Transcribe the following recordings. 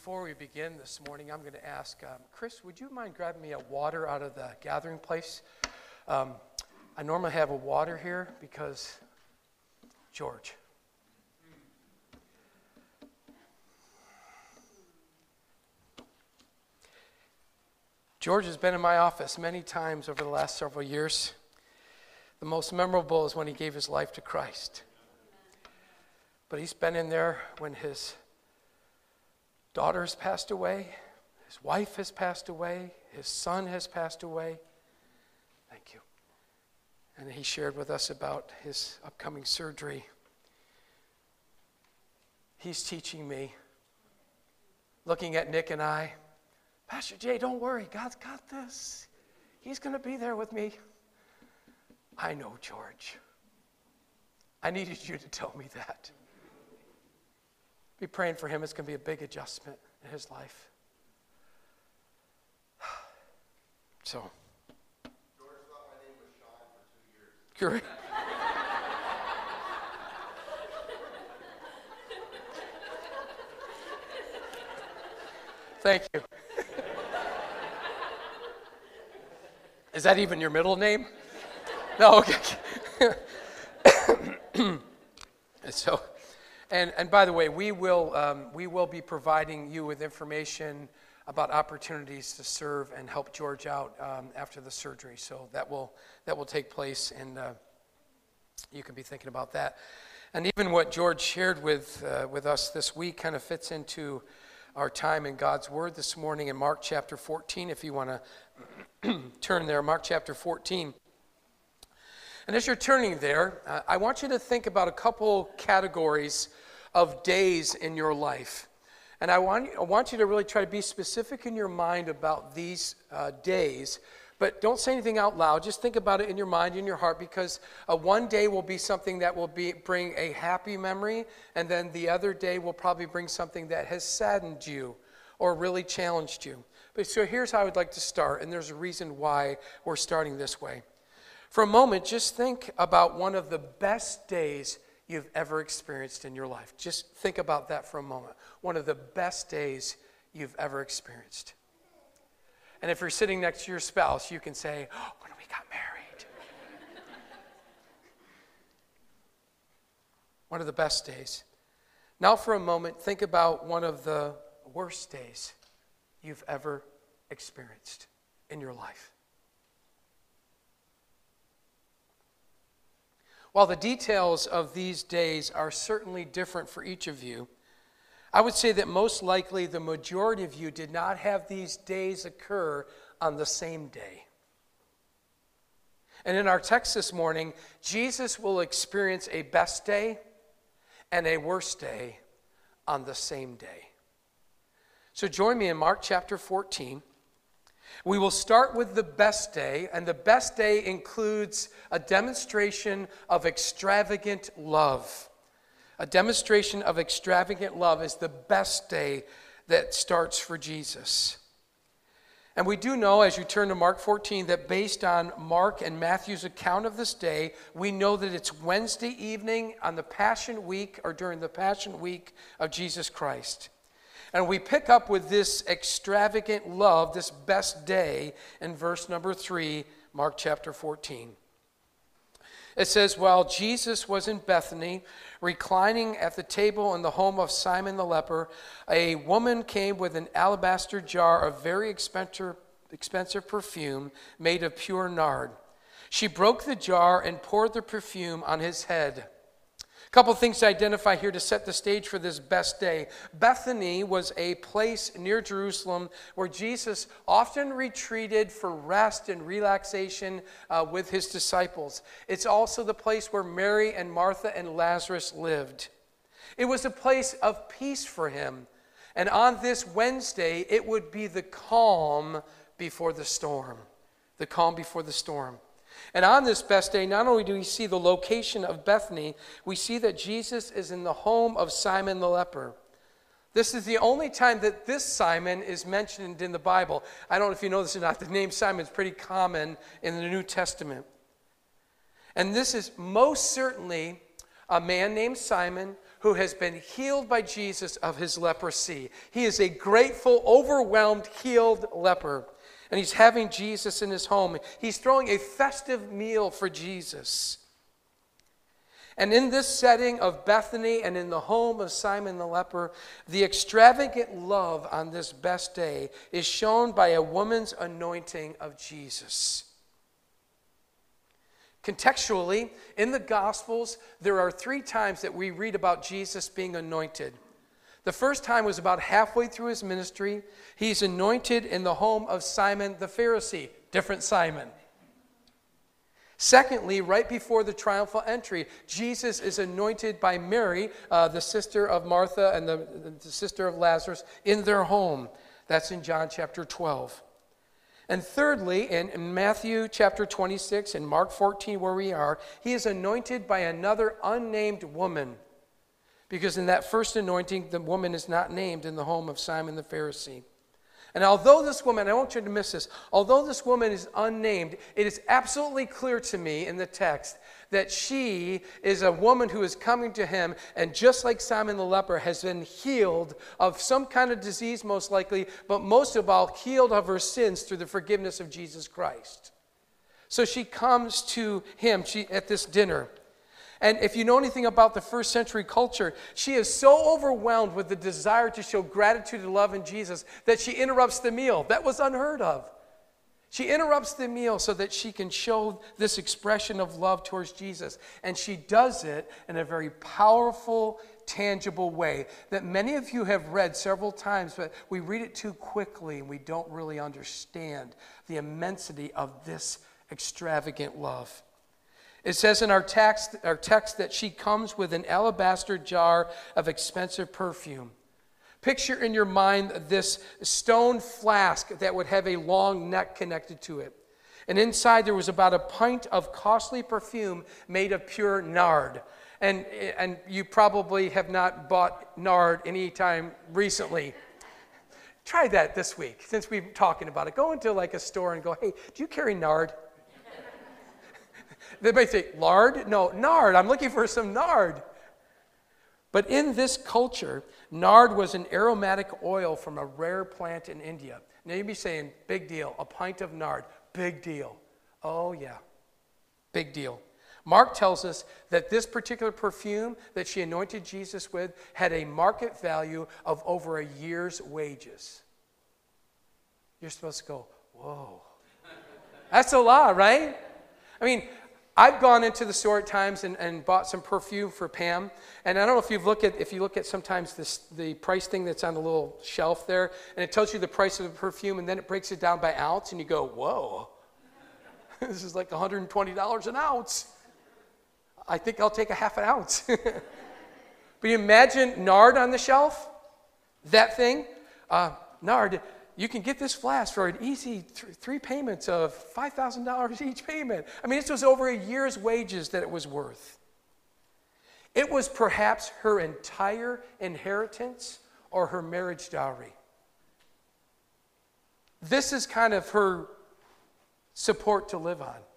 Before we begin this morning, I'm going to ask, Chris, would you mind grabbing me a water out of the gathering place? I normally have a water here because George. George has been in my office many times over the last several years. The most memorable is when he gave his life to Christ. But he's been in there when his daughter has passed away, his wife has passed away, his son has passed away. Thank you. And he shared with us about his upcoming surgery. He's teaching me, looking at Nick and I, Pastor Jay, don't worry, God's got this. He's going to be there with me. I know, George. I needed you to tell me that. Be praying for him. It's going to be a big adjustment in his life. So. George thought my name was Sean for 2 years. Great. Thank you. Is that even your middle name? No, okay. So. And by the way, we will be providing you with information about opportunities to serve and help George out after the surgery. So that will take place, and you can be thinking about that. And even what George shared with us this week kind of fits into our time in God's Word this morning in Mark chapter 14. If you want to turn there, Mark chapter 14. And as you're turning there, I want you to think about a couple categories of days in your life. And I want you to really try to be specific in your mind about these days, but don't say anything out loud. Just think about it in your mind, in your heart, because one day will be something that will bring a happy memory, and then the other day will probably bring something that has saddened you or really challenged you. But so here's how I would like to start, and there's a reason why we're starting this way. For a moment, just think about one of the best days you've ever experienced in your life. Just think about that for a moment. One of the best days you've ever experienced. And if you're sitting next to your spouse, you can say, "Oh, when we got married." One of the best days. Now for a moment, think about one of the worst days you've ever experienced in your life. While the details of these days are certainly different for each of you, I would say that most likely the majority of you did not have these days occur on the same day. And in our text this morning, Jesus will experience a best day and a worst day on the same day. So join me in Mark chapter 14. We will start with the best day, and the best day includes a demonstration of extravagant love. A demonstration of extravagant love is the best day that starts for Jesus. And we do know, as you turn to Mark 14, that based on Mark and Matthew's account of this day, we know that it's Wednesday evening on the Passion Week, or during the Passion Week of Jesus Christ. And we pick up with this extravagant love, this best day, in verse number 3, Mark chapter 14. It says, while Jesus was in Bethany, reclining at the table in the home of Simon the leper, a woman came with an alabaster jar of very expensive perfume made of pure nard. She broke the jar and poured the perfume on his head. A couple things to identify here to set the stage for this best day. Bethany was a place near Jerusalem where Jesus often retreated for rest and relaxation with his disciples. It's also the place where Mary and Martha and Lazarus lived. It was a place of peace for him. And on this Wednesday, it would be the calm before the storm. The calm before the storm. And on this best day, not only do we see the location of Bethany, we see that Jesus is in the home of Simon the leper. This is the only time that this Simon is mentioned in the Bible. I don't know if you know this or not. The name Simon is pretty common in the New Testament. And this is most certainly a man named Simon who who has been healed by Jesus of his leprosy. He is a grateful, overwhelmed, healed leper. And he's having Jesus in his home. He's throwing a festive meal for Jesus. And in this setting of Bethany and in the home of Simon the leper, the extravagant love on this best day is shown by a woman's anointing of Jesus. Contextually, in the Gospels, there are 3 times that we read about Jesus being anointed. The first time was about halfway through his ministry. He's anointed in the home of Simon the Pharisee, different Simon. Secondly, right before the triumphal entry, Jesus is anointed by Mary, the sister of Martha and the sister of Lazarus, in their home. That's in John chapter 12. And thirdly, in Matthew chapter 26 and Mark 14, where we are, he is anointed by another unnamed woman. Because in that first anointing, the woman is not named in the home of Simon the Pharisee. And although this woman, I don't want you to miss this, although this woman is unnamed, it is absolutely clear to me in the text that she is a woman who is coming to him, and just like Simon the leper, has been healed of some kind of disease most likely, but most of all, healed of her sins through the forgiveness of Jesus Christ. So she comes to him at this dinner. And if you know anything about the first century culture, she is so overwhelmed with the desire to show gratitude and love in Jesus that she interrupts the meal. That was unheard of. She interrupts the meal so that she can show this expression of love towards Jesus. And she does it in a very powerful, tangible way that many of you have read several times, but we read it too quickly and we don't really understand the immensity of this extravagant love. It says in our text that she comes with an alabaster jar of expensive perfume. Picture in your mind this stone flask that would have a long neck connected to it. And inside there was about a pint of costly perfume made of pure nard. And you probably have not bought nard any time recently. Try that this week, since we've been talking about it. Go into like a store and go, hey, do you carry nard? They might say, lard? No, nard. I'm looking for some nard. But in this culture, nard was an aromatic oil from a rare plant in India. Now you'd be saying, big deal, a pint of nard, big deal. Oh yeah, big deal. Mark tells us that this particular perfume that she anointed Jesus with had a market value of over a year's wages. You're supposed to go, whoa. That's a lot, right? I mean, I've gone into the store at times and bought some perfume for Pam. And I don't know if you look at sometimes the price thing that's on the little shelf there, and it tells you the price of the perfume, and then it breaks it down by ounce, and you go, whoa, this is like $120 an ounce. I think I'll take a half an ounce. But you imagine nard on the shelf, that thing, nard. You can get this flask for an easy 3 payments of $5,000 each payment. I mean, this was over a year's wages that it was worth. It was perhaps her entire inheritance or her marriage dowry. This is kind of her support to live on.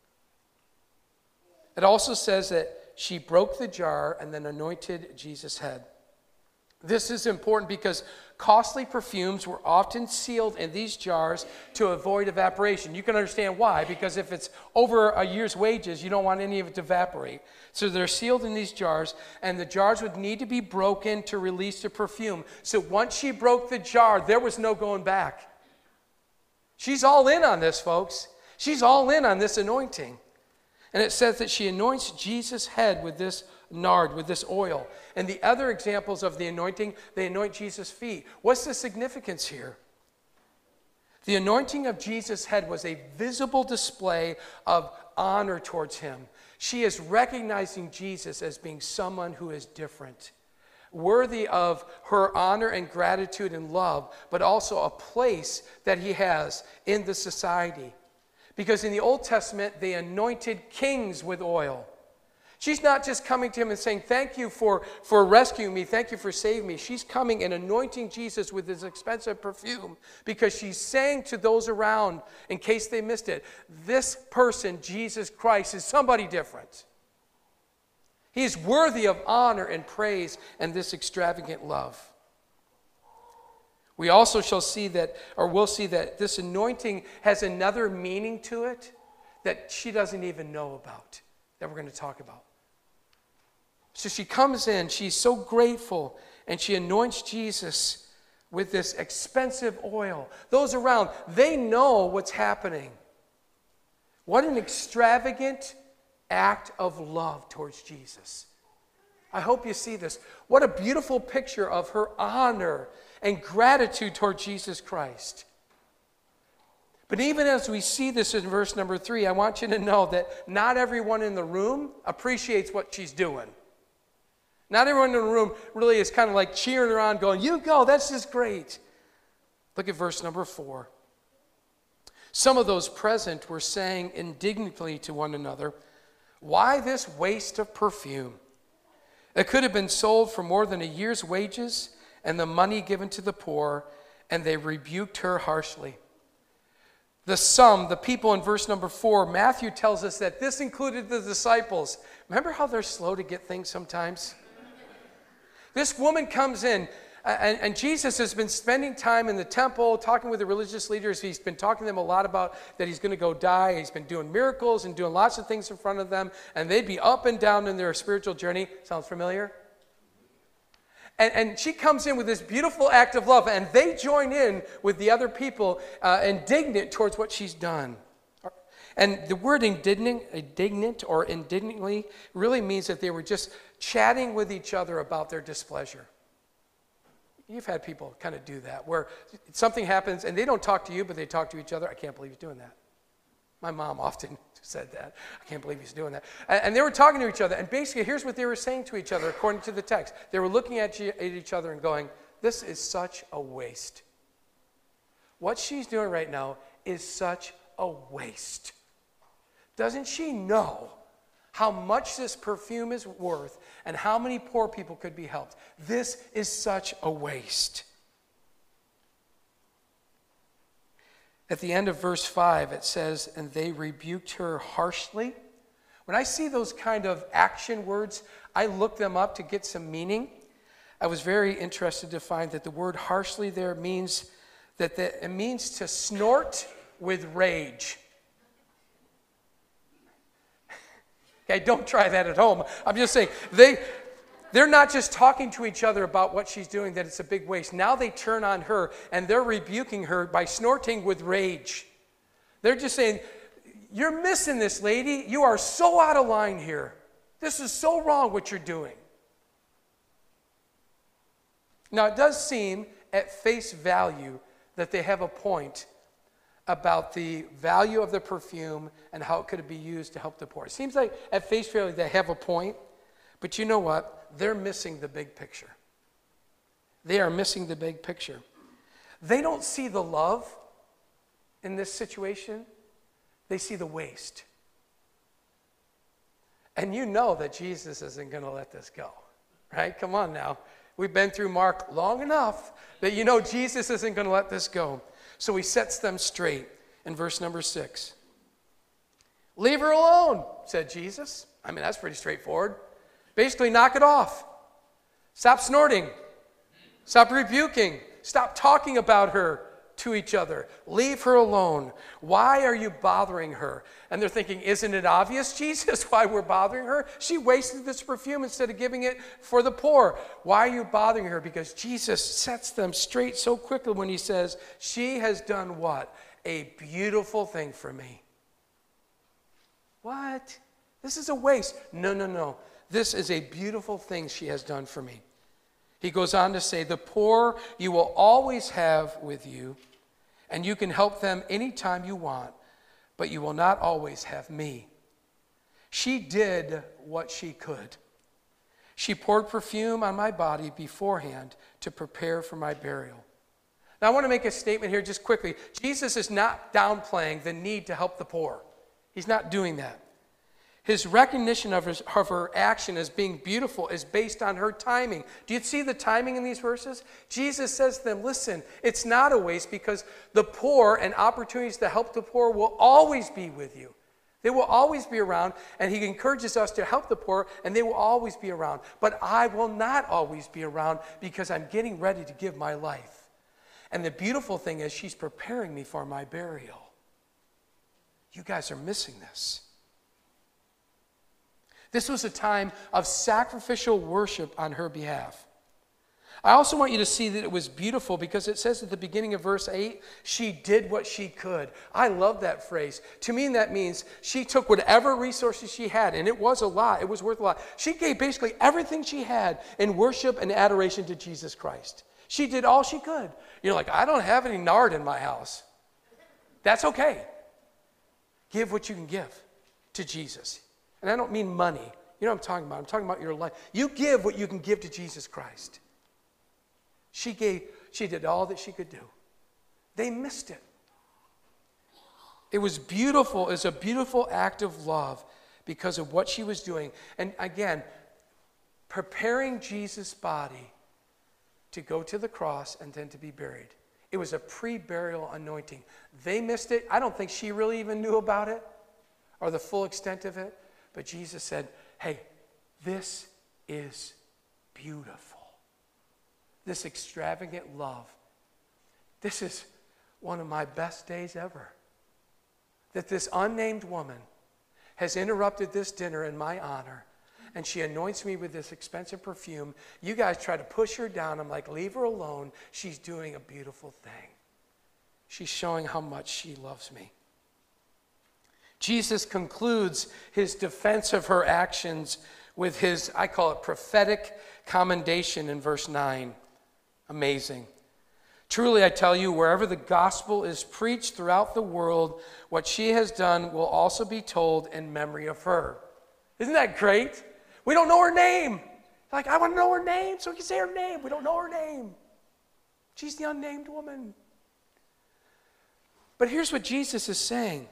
It also says that she broke the jar and then anointed Jesus' head. This is important because costly perfumes were often sealed in these jars to avoid evaporation. You can understand why, because if it's over a year's wages, you don't want any of it to evaporate. So they're sealed in these jars, and the jars would need to be broken to release the perfume. So once she broke the jar, there was no going back. She's all in on this, folks. She's all in on this anointing. And it says that she anoints Jesus' head with this nard, with this oil. And the other examples of the anointing, they anoint Jesus' feet. What's the significance here? The anointing of Jesus' head was a visible display of honor towards him. She is recognizing Jesus as being someone who is different, worthy of her honor and gratitude and love, but also a place that he has in the society. Because in the Old Testament, they anointed kings with oil. She's not just coming to him and saying, thank you for rescuing me, thank you for saving me. She's coming and anointing Jesus with this expensive perfume because she's saying to those around, in case they missed it, this person, Jesus Christ, is somebody different. He's worthy of honor and praise and this extravagant love. We also shall see that, or will see that this anointing has another meaning to it that she doesn't even know about, that we're going to talk about. So she comes in, she's so grateful, and she anoints Jesus with this expensive oil. Those around, they know what's happening. What an extravagant act of love towards Jesus. I hope you see this. What a beautiful picture of her honor and gratitude toward Jesus Christ. But even as we see this in verse number 3, I want you to know that not everyone in the room appreciates what she's doing. Not everyone in the room really is kind of like cheering her on, going, you go, that's just great. Look at verse number 4. Some of those present were saying indignantly to one another, why this waste of perfume? It could have been sold for more than a year's wages and the money given to the poor, and they rebuked her harshly. The people in verse number 4, Matthew tells us that this included the disciples. Remember how they're slow to get things sometimes? This woman comes in, and Jesus has been spending time in the temple, talking with the religious leaders. He's been talking to them a lot about that he's going to go die. He's been doing miracles and doing lots of things in front of them, and they'd be up and down in their spiritual journey. Sounds familiar? And she comes in with this beautiful act of love, and they join in with the other people indignant towards what she's done. And the word indignant or indignantly really means that they were just chatting with each other about their displeasure. You've had people kind of do that, where something happens and they don't talk to you, but they talk to each other. I can't believe he's doing that. My mom often said that. I can't believe he's doing that. And they were talking to each other, and basically here's what they were saying to each other according to the text. They were looking at each other and going, this is such a waste. What she's doing right now is such a waste. Doesn't she know how much this perfume is worth and how many poor people could be helped? This is such a waste. At the end of verse 5, it says, and they rebuked her harshly. When I see those kind of action words, I look them up to get some meaning. I was very interested to find that the word harshly there means it means to snort with rage. Okay, don't try that at home. I'm just saying, they're not just talking to each other about what she's doing, that it's a big waste. Now they turn on her, and they're rebuking her by snorting with rage. They're just saying, you're missing this, lady. You are so out of line here. This is so wrong what you're doing. Now, it does seem at face value that they have a point about the value of the perfume and how it could be used to help the poor. It seems like at face value they have a point, but you know what? They're missing the big picture. They are missing the big picture. They don't see the love in this situation. They see the waste. And you know that Jesus isn't going to let this go, right? Come on now. We've been through Mark long enough that you know Jesus isn't going to let this go. So he sets them straight in verse number 6. Leave her alone, said Jesus. I mean, that's pretty straightforward. Basically, knock it off. Stop snorting. Stop rebuking. Stop talking about her to each other. Leave her alone. Why are you bothering her? And they're thinking, isn't it obvious, Jesus, why we're bothering her? She wasted this perfume instead of giving it for the poor. Why are you bothering her? Because Jesus sets them straight so quickly when he says, she has done what? A beautiful thing for me. What? This is a waste. No. This is a beautiful thing she has done for me. He goes on to say, the poor you will always have with you, and you can help them anytime you want, but you will not always have me. She did what she could. She poured perfume on my body beforehand to prepare for my burial. Now I want to make a statement here just quickly. Jesus is not downplaying the need to help the poor. He's not doing that. His recognition of her action as being beautiful is based on her timing. Do you see the timing in these verses? Jesus says to them, listen, it's not a waste because the poor and opportunities to help the poor will always be with you. They will always be around, and he encourages us to help the poor, and they will always be around. But I will not always be around because I'm getting ready to give my life. And the beautiful thing is she's preparing me for my burial. You guys are missing this. This was a time of sacrificial worship on her behalf. I also want you to see that it was beautiful because it says at the beginning of verse 8, she did what she could. I love that phrase. To me, that means she took whatever resources she had, and it was a lot. It was worth a lot. She gave basically everything she had in worship and adoration to Jesus Christ. She did all she could. You're like, I don't have any nard in my house. That's okay. Give what you can give to Jesus. And I don't mean money. You know what I'm talking about. I'm talking about your life. You give what you can give to Jesus Christ. She did all that she could do. They missed it. It was beautiful. It was a beautiful act of love because of what she was doing. And again, preparing Jesus' body to go to the cross and then to be buried. It was a pre-burial anointing. They missed it. I don't think she really even knew about it or the full extent of it. But Jesus said, hey, this is beautiful. This extravagant love. This is one of my best days ever. That this unnamed woman has interrupted this dinner in my honor, and she anoints me with this expensive perfume. You guys try to push her down. I'm like, leave her alone. She's doing a beautiful thing. She's showing how much she loves me. Jesus concludes his defense of her actions with his, I call it, prophetic commendation in verse 9. Amazing. Truly, I tell you, wherever the gospel is preached throughout the world, what she has done will also be told in memory of her. Isn't that great? We don't know her name. Like, I want to know her name so we can say her name. We don't know her name. She's the unnamed woman. But here's what Jesus is saying.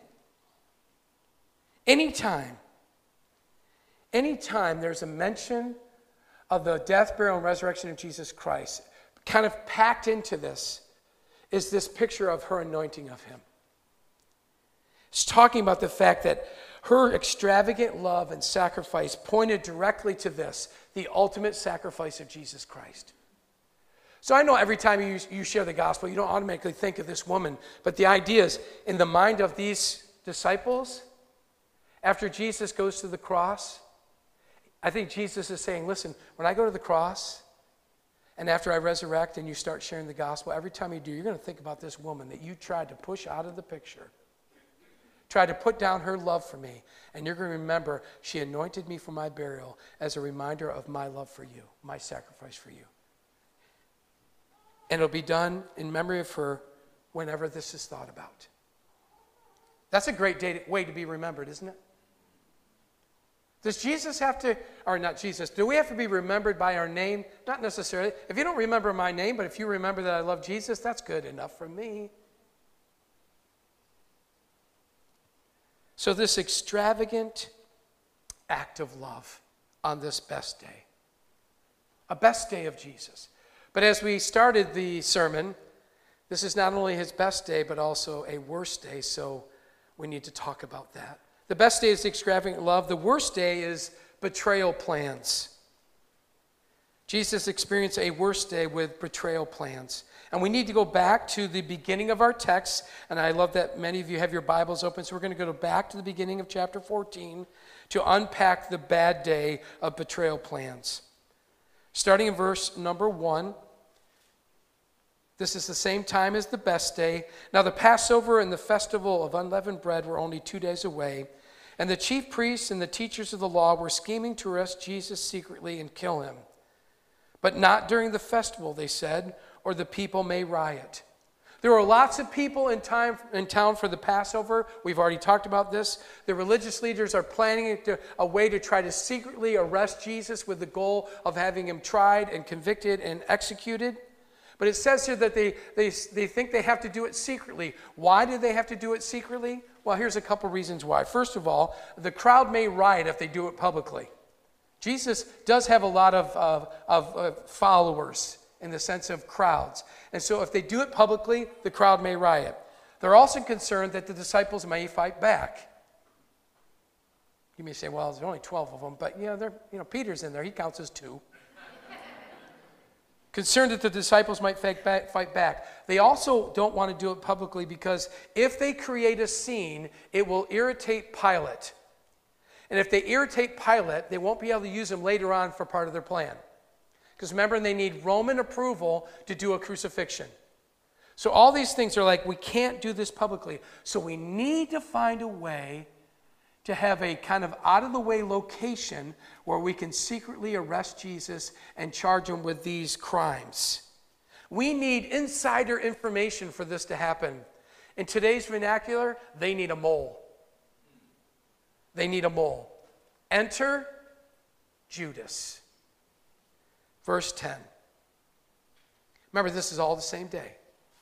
Anytime there's a mention of the death, burial, and resurrection of Jesus Christ, kind of packed into this is this picture of her anointing of him. It's talking about the fact that her extravagant love and sacrifice pointed directly to this, the ultimate sacrifice of Jesus Christ. So I know every time you share the gospel, you don't automatically think of this woman, but the idea is, in the mind of these disciples, after Jesus goes to the cross, I think Jesus is saying, listen, when I go to the cross, and after I resurrect and you start sharing the gospel, every time you do, you're going to think about this woman that you tried to push out of the picture, tried to put down her love for me, and you're going to remember she anointed me for my burial as a reminder of my love for you, my sacrifice for you. And it'll be done in memory of her whenever this is thought about. That's a great way to be remembered, isn't it? Does Jesus have to, or not Jesus, do we have to be remembered by our name? Not necessarily. If you don't remember my name, but if you remember that I love Jesus, that's good enough for me. So this extravagant act of love on this best day. A best day of Jesus. But as we started the sermon, this is not only his best day, but also a worst day, so we need to talk about that. The best day is extravagant love. The worst day is betrayal plans. Jesus experienced a worst day with betrayal plans. And we need to go back to the beginning of our text. And I love that many of you have your Bibles open. So we're going to go back to the beginning of chapter 14 to unpack the bad day of betrayal plans. Starting in verse number 1. This is the same time as the best day. Now the Passover and the festival of unleavened bread were only 2 days away. And the chief priests and the teachers of the law were scheming to arrest Jesus secretly and kill him. But not during the festival, they said, or the people may riot. There were lots of people in town for the Passover. We've already talked about this. The religious leaders are planning a way to try to secretly arrest Jesus with the goal of having him tried and convicted and executed. But it says here that they think they have to do it secretly. Why do they have to do it secretly? Well, here's a couple reasons why. First of all, the crowd may riot if they do it publicly. Jesus does have a lot of followers in the sense of crowds. And so if they do it publicly, the crowd may riot. They're also concerned that the disciples may fight back. You may say, well, there's only 12 of them, but Peter's in there. He counts as 2. Concerned that the disciples might fight back. They also don't want to do it publicly because if they create a scene, it will irritate Pilate. And if they irritate Pilate, they won't be able to use him later on for part of their plan. Because remember, they need Roman approval to do a crucifixion. So all these things are like, we can't do this publicly. So we need to find a way to have a kind of out-of-the-way location where we can secretly arrest Jesus and charge him with these crimes. We need insider information for this to happen. In today's vernacular, they need a mole. They need a mole. Enter Judas. Verse 10. Remember, this is all the same day.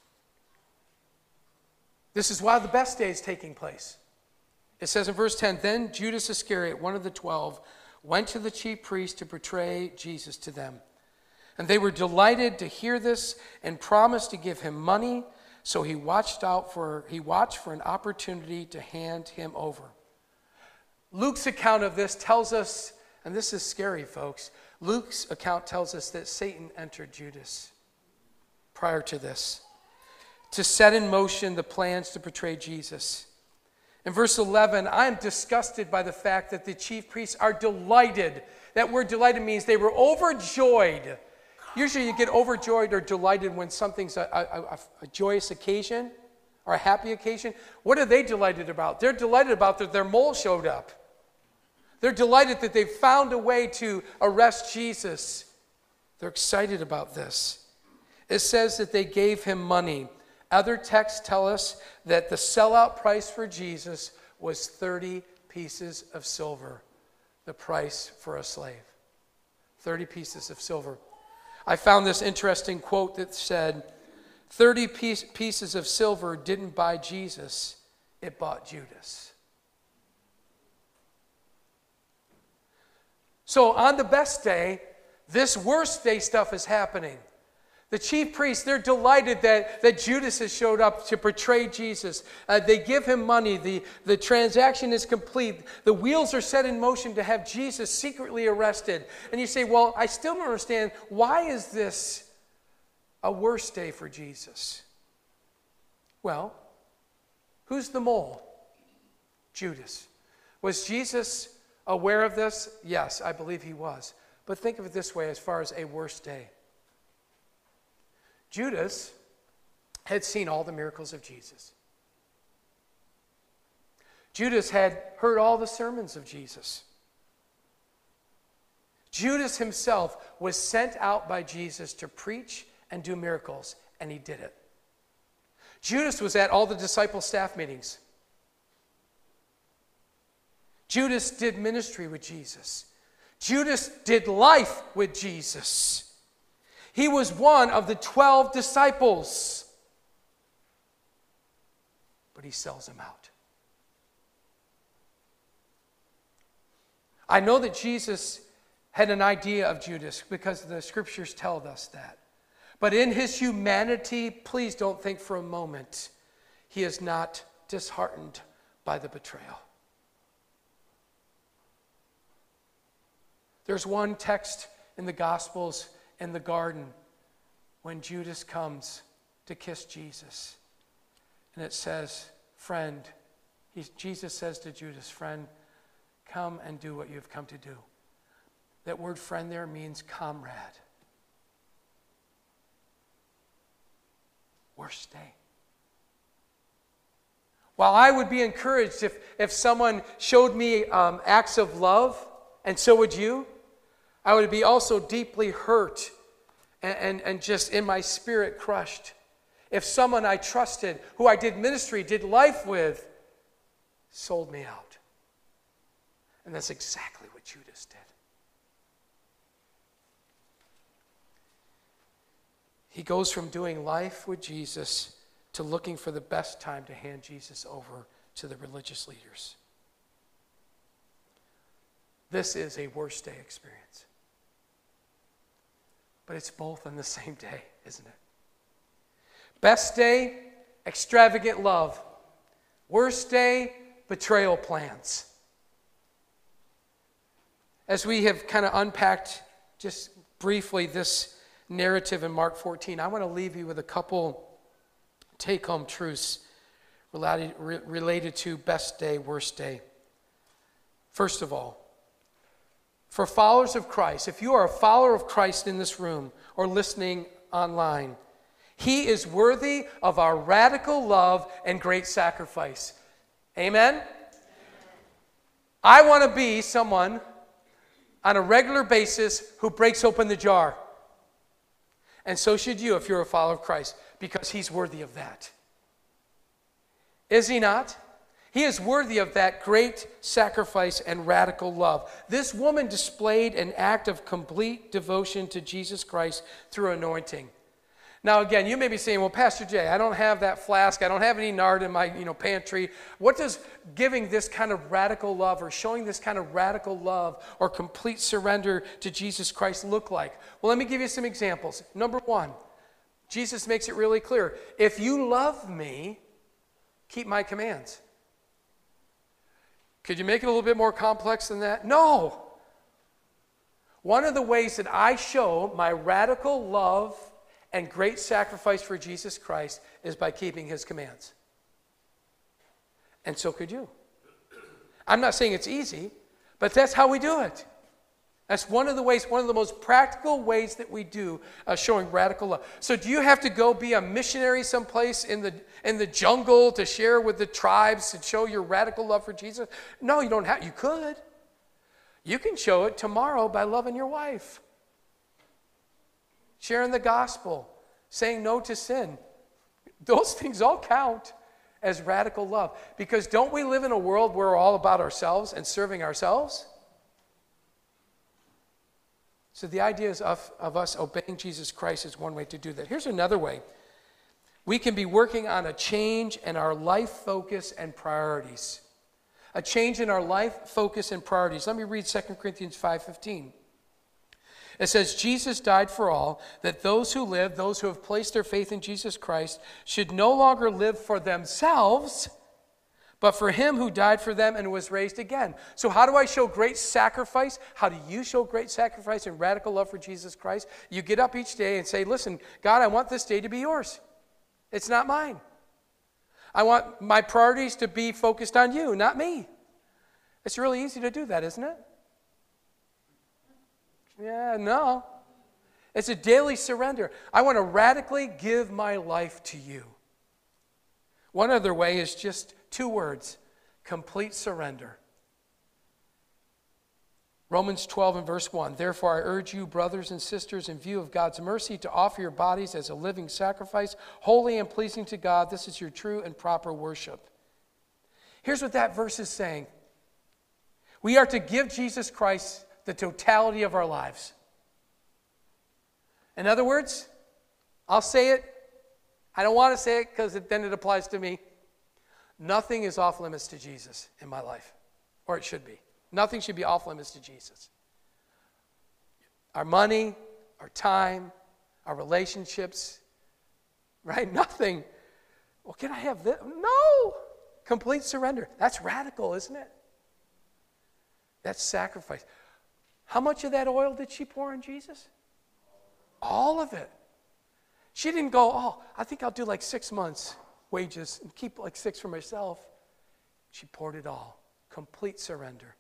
This is while the best day is taking place. It says in verse 10, then Judas Iscariot, one of the 12, went to the chief priests to betray Jesus to them. And they were delighted to hear this and promised to give him money. So he watched for an opportunity to hand him over. Luke's account of this tells us, and this is scary, folks. Luke's account tells us that Satan entered Judas prior to this to set in motion the plans to betray Jesus. In verse 11, I am disgusted by the fact that the chief priests are delighted. That word delighted means they were overjoyed. Usually you get overjoyed or delighted when something's a joyous occasion or a happy occasion. What are they delighted about? They're delighted about that their mole showed up. They're delighted that they've found a way to arrest Jesus. They're excited about this. It says that they gave him money. Other texts tell us that the sellout price for Jesus was 30 pieces of silver, the price for a slave. 30 pieces of silver. I found this interesting quote that said, 30 pieces of silver didn't buy Jesus, it bought Judas. So on the best day, this worst day stuff is happening. The chief priests, they're delighted that Judas has showed up to betray Jesus. They give him money. The transaction is complete. The wheels are set in motion to have Jesus secretly arrested. And you say, well, I still don't understand. Why is this a worse day for Jesus? Well, who's the mole? Judas. Was Jesus aware of this? Yes, I believe he was. But think of it this way as far as a worse day. Judas had seen all the miracles of Jesus. Judas had heard all the sermons of Jesus. Judas himself was sent out by Jesus to preach and do miracles, and he did it. Judas was at all the disciple staff meetings. Judas did ministry with Jesus. Judas did life with Jesus. He was one of the 12 disciples. But he sells him out. I know that Jesus had an idea of Judas because the scriptures tell us that. But in his humanity, please don't think for a moment, he is not disheartened by the betrayal. There's one text in the Gospels in the garden when Judas comes to kiss Jesus. And it says, friend, Jesus says to Judas, friend, come and do what you've come to do. That word friend there means comrade. Worst day. While I would be encouraged if someone showed me acts of love, and so would you, I would be also deeply hurt and just in my spirit crushed. If someone I trusted, who I did ministry, did life with, sold me out. And that's exactly what Judas did. He goes from doing life with Jesus to looking for the best time to hand Jesus over to the religious leaders. This is a worst day experience. But it's both on the same day, isn't it? Best day, extravagant love. Worst day, betrayal plans. as we have kind of unpacked just briefly this narrative in Mark 14, I want to leave you with a couple take-home truths related to best day, worst day. First of all, for followers of Christ, if you are a follower of Christ in this room or listening online, He is worthy of our radical love and great sacrifice. Amen? I want to be someone on a regular basis who breaks open the jar. And so should you if you're a follower of Christ, because He's worthy of that. Is He not? He is worthy of that great sacrifice and radical love. This woman displayed an act of complete devotion to Jesus Christ through anointing. Now again, you may be saying, well, Pastor Jay, I don't have that flask. I don't have any nard in my pantry. What does giving this kind of radical love or showing this kind of radical love or complete surrender to Jesus Christ look like? Well, let me give you some examples. Number one, Jesus makes it really clear. If you love me, keep my commands. Could you make it a little bit more complex than that? No. One of the ways that I show my radical love and great sacrifice for Jesus Christ is by keeping His commands. And so could you. I'm not saying it's easy, but that's how we do it. That's one of the ways, one of the most practical ways that we do showing radical love. So do you have to go be a missionary someplace in the jungle to share with the tribes to show your radical love for Jesus? No, you don't have. You could. You can show it tomorrow by loving your wife, sharing the gospel, saying no to sin. Those things all count as radical love. Because don't we live in a world where we're all about ourselves and serving ourselves? So the idea is of us obeying Jesus Christ is one way to do that. Here's another way. We can be working on a change in our life focus and priorities. A change in our life focus and priorities. Let me read 2 Corinthians 5:15. It says, Jesus died for all, that those who live, those who have placed their faith in Jesus Christ, should no longer live for themselves, but for Him who died for them and was raised again. So how do I show great sacrifice? How do you show great sacrifice and radical love for Jesus Christ? You get up each day and say, listen, God, I want this day to be yours. It's not mine. I want my priorities to be focused on you, not me. It's really easy to do that, isn't it? Yeah, no. It's a daily surrender. I want to radically give my life to you. One other way is just 2 words: complete surrender. Romans 12 and verse 1. Therefore I urge you, brothers and sisters, in view of God's mercy, to offer your bodies as a living sacrifice, holy and pleasing to God. This is your true and proper worship. Here's what that verse is saying. We are to give Jesus Christ the totality of our lives. In other words, I'll say it. I don't want to say it because then it applies to me. Nothing is off limits to Jesus in my life, or it should be. Nothing should be off limits to Jesus. Our money, our time, our relationships, right? Nothing. Well, can I have this? No. Complete surrender. That's radical, isn't it? That's sacrifice. How much of that oil did she pour on Jesus? All of it. She didn't go, oh, I think I'll do like 6 months wages and keep like 6 for myself. She poured it all. Complete surrender.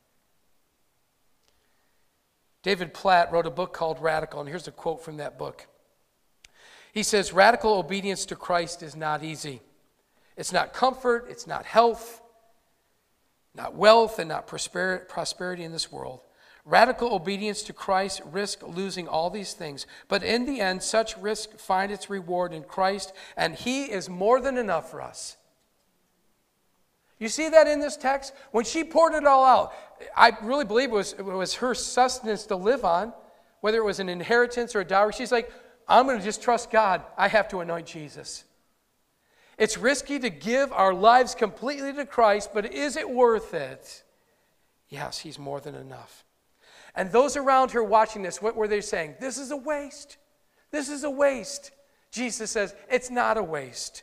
David Platt wrote a book called Radical, and here's a quote from that book. He says, radical obedience to Christ is not easy. It's not comfort, it's not health, not wealth, and not prosperity in this world. Radical obedience to Christ risks losing all these things. But in the end, such risk find its reward in Christ, and He is more than enough for us. You see that in this text? When she poured it all out, I really believe it was her sustenance to live on, whether it was an inheritance or a dowry. She's like, I'm going to just trust God. I have to anoint Jesus. It's risky to give our lives completely to Christ, but is it worth it? Yes, He's more than enough. And those around her watching this, what were they saying? This is a waste. This is a waste. Jesus says, it's not a waste.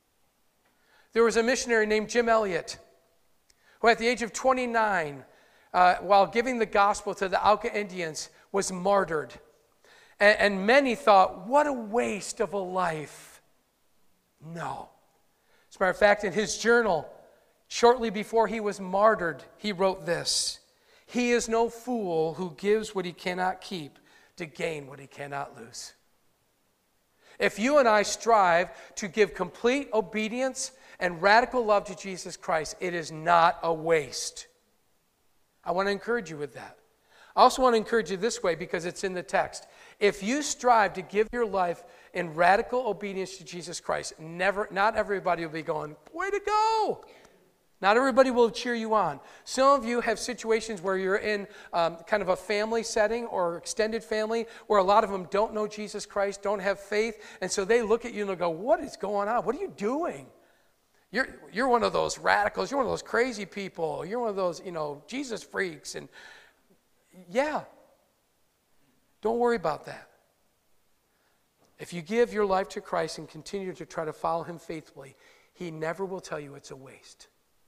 There was a missionary named Jim Elliot, who at the age of 29 while giving the gospel to the Auca Indians, was martyred. And many thought, what a waste of a life. No. As a matter of fact, in his journal, shortly before he was martyred, he wrote this: "He is no fool who gives what he cannot keep to gain what he cannot lose." If you and I strive to give complete obedience and radical love to Jesus Christ, it is not a waste. I want to encourage you with that. I also want to encourage you this way because it's in the text. If you strive to give your life in radical obedience to Jesus Christ, not everybody will be going, way to go. Not everybody will cheer you on. Some of you have situations where you're in kind of a family setting or extended family where a lot of them don't know Jesus Christ, don't have faith, and so they look at you and they'll go, what is going on? What are you doing? You're one of those radicals. You're one of those crazy people. You're one of those, Jesus freaks. And yeah, don't worry about that. If you give your life to Christ and continue to try to follow him faithfully, he never will tell you it's a waste.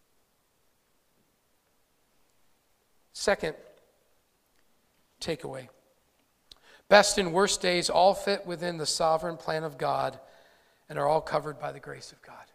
Second takeaway. Best and worst days all fit within the sovereign plan of God and are all covered by the grace of God.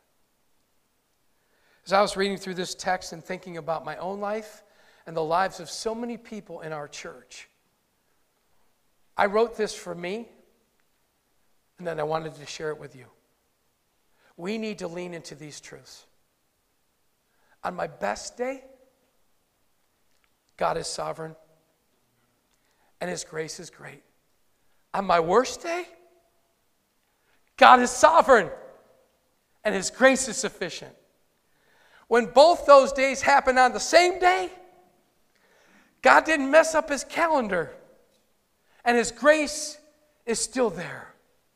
As I was reading through this text and thinking about my own life and the lives of so many people in our church, I wrote this for me, and then I wanted to share it with you. We need to lean into these truths. On my best day, God is sovereign, and his grace is great. On my worst day, God is sovereign, and his grace is sufficient. When both those days happen on the same day, God didn't mess up his calendar, and his grace is still there.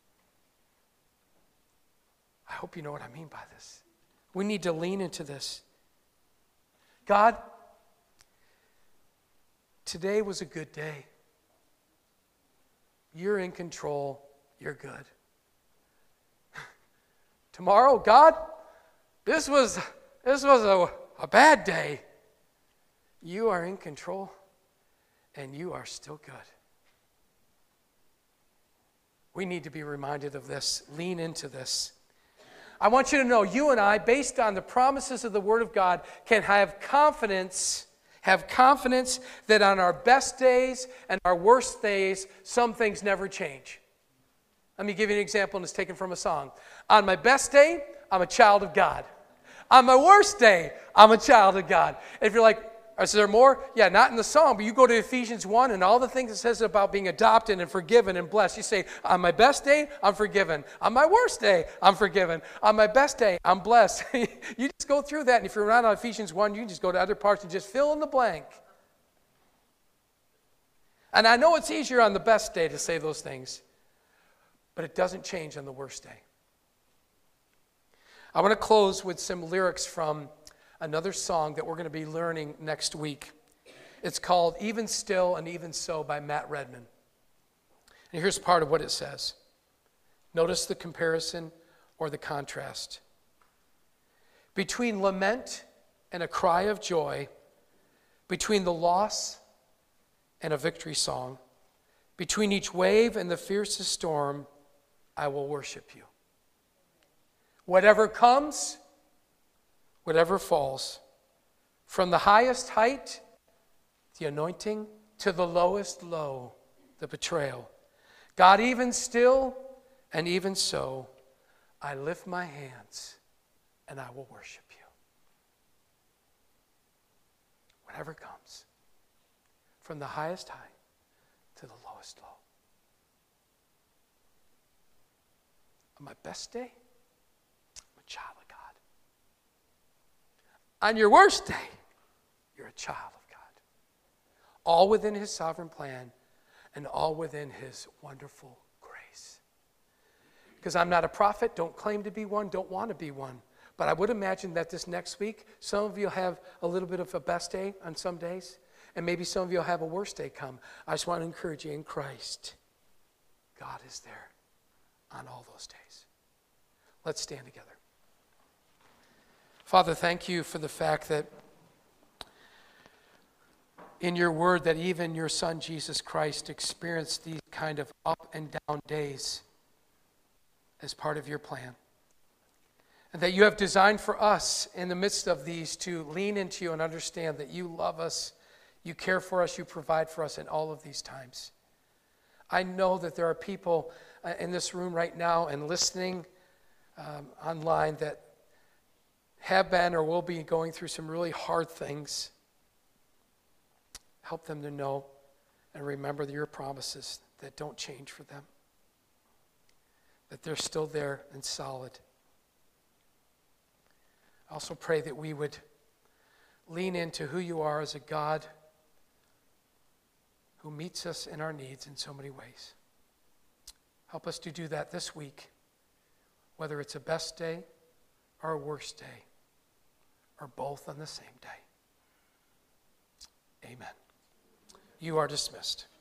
I hope you know what I mean by this. We need to lean into this. God, today was a good day. You're in control. You're good. Tomorrow, God, this was a bad day. You are in control, and you are still good. We need to be reminded of this. Lean into this. I want you to know, you and I, based on the promises of the Word of God, can have confidence that on our best days and our worst days, some things never change. Let me give you an example, and it's taken from a song. On my best day, I'm a child of God. On my worst day, I'm a child of God. If you're like, is there more? Yeah, not in the song, but you go to Ephesians 1 and all the things it says about being adopted and forgiven and blessed. You say, on my best day, I'm forgiven. On my worst day, I'm forgiven. On my best day, I'm blessed. You just go through that, and if you're not on Ephesians 1, you can just go to other parts and just fill in the blank. And I know it's easier on the best day to say those things, but it doesn't change on the worst day. I want to close with some lyrics from another song that we're going to be learning next week. It's called Even Still and Even So by Matt Redman. And here's part of what it says. Notice the comparison or the contrast. Between lament and a cry of joy, between the loss and a victory song, between each wave and the fiercest storm, I will worship you. Whatever comes, whatever falls, from the highest height, the anointing, to the lowest low, the betrayal. God, even still and even so, I lift my hands and I will worship you. Whatever comes, from the highest high to the lowest low. On my best day, I'm a child of God. On your worst day, you're a child of God. All within his sovereign plan and all within his wonderful grace. Because I'm not a prophet, don't claim to be one, don't want to be one. But I would imagine that this next week, some of you have a little bit of a best day on some days, and maybe some of you will have a worst day come. I just want to encourage you in Christ. God is there on all those days. Let's stand together. Father, thank you for the fact that in your word that even your Son, Jesus Christ, experienced these kind of up and down days as part of your plan. And that you have designed for us in the midst of these to lean into you and understand that you love us, you care for us, you provide for us in all of these times. I know that there are people in this room right now and listening online that have been or will be going through some really hard things. Help them to know and remember your promises that don't change for them, that they're still there and solid. I also pray that we would lean into who you are as a God who meets us in our needs in so many ways. Help us to do that this week, whether it's a best day or a worst day, or both on the same day. Amen. You are dismissed.